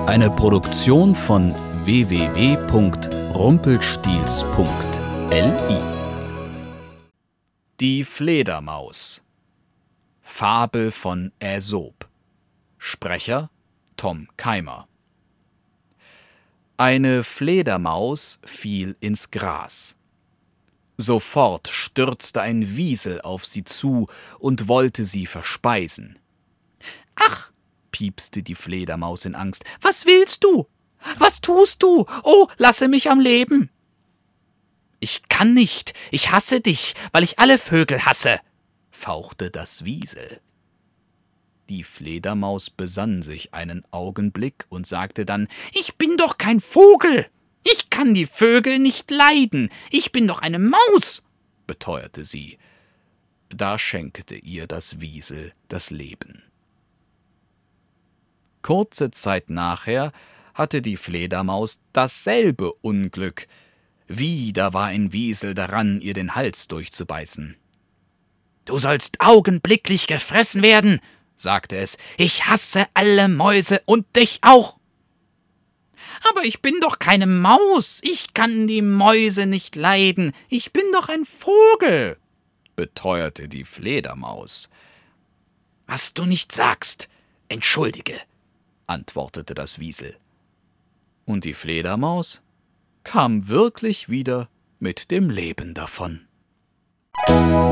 Eine Produktion von www.rumpelstilzchen.li. Die Fledermaus. Fabel von Aesop. Sprecher Tom Keimer. Eine Fledermaus fiel ins Gras. Sofort stürzte ein Wiesel auf sie zu und wollte sie verspeisen. »Ach«, piepste die Fledermaus in Angst, »was willst du? Was tust du? Oh, lasse mich am Leben!« »Ich kann nicht, ich hasse dich, weil ich alle Vögel hasse«, fauchte das Wiesel. Die Fledermaus besann sich einen Augenblick und sagte dann, »Ich bin doch kein Vogel! Ich kann die Vögel nicht leiden! Ich bin doch eine Maus!« beteuerte sie. Da schenkte ihr das Wiesel das Leben. Kurze Zeit nachher hatte die Fledermaus dasselbe Unglück. Wieder war ein Wiesel daran, ihr den Hals durchzubeißen. »Du sollst augenblicklich gefressen werden«, sagte es, »ich hasse alle Mäuse und dich auch.« »Aber ich bin doch keine Maus, ich kann die Mäuse nicht leiden, ich bin doch ein Vogel«, beteuerte die Fledermaus. »Was du nicht sagst, entschuldige«, antwortete das Wiesel. Und die Fledermaus kam wirklich wieder mit dem Leben davon.